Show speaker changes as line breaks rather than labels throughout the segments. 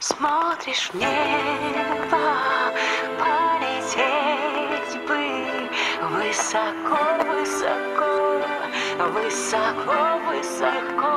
Смотришь в небо, полететь бы высоко, высоко, высоко, высоко.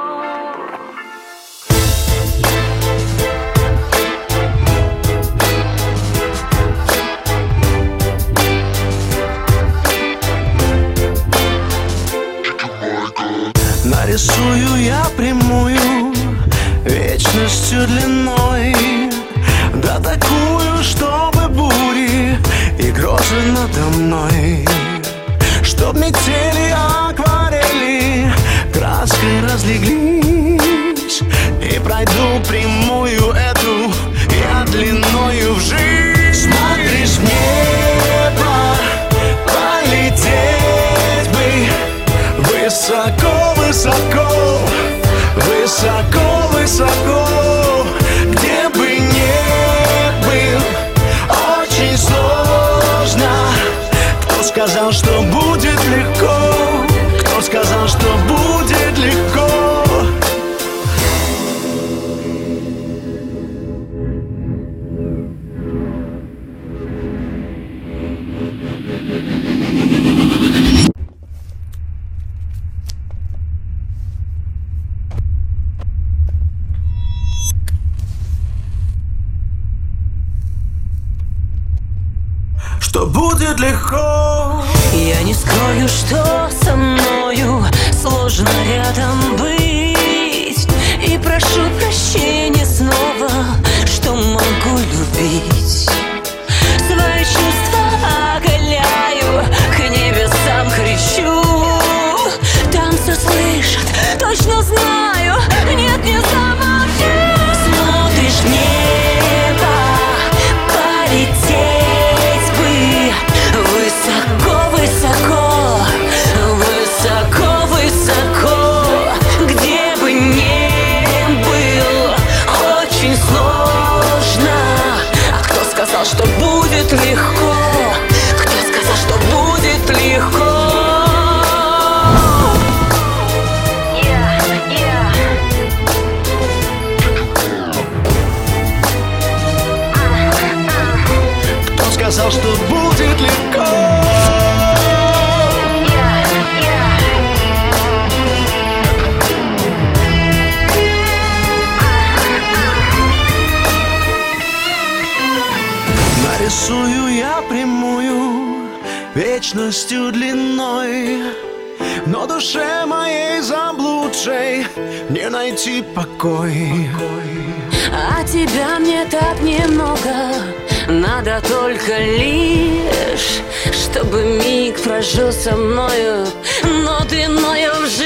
Нарисую я прямую вечностью длиной, да такую, чтобы бури и грозы надо мной, чтоб метели акварели краской разлеглись, и пройду прямую эту я длиною в жизнь. Смотришь в небо, полететь бы высоко, высоко, высоко, высоко, где бы ни был, очень сложно. Кто сказал, что будет легко? Кто сказал, что будет легко? Что будет легко.
Я не скрою, что со мною сложно рядом быть, и прошу прощения снова, что могу любить. Свои чувства оголяю, к небесам кричу. Там все слышат, точно знаю, нет, не замолчу. Смотришь в небо, полететь бы высоко, высоко, высоко, высоко, где бы ни был, очень сложно. А кто сказал, что будет легко? Кто сказал, что будет легко?
Кто сказал, что будет легко? Нарисую я прямую вечностью длиной, но душе моей заблудшей не найти покой.
А тебя мне так немного, надо только лишь, чтобы миг прожил со мною, но длиною в жизнь.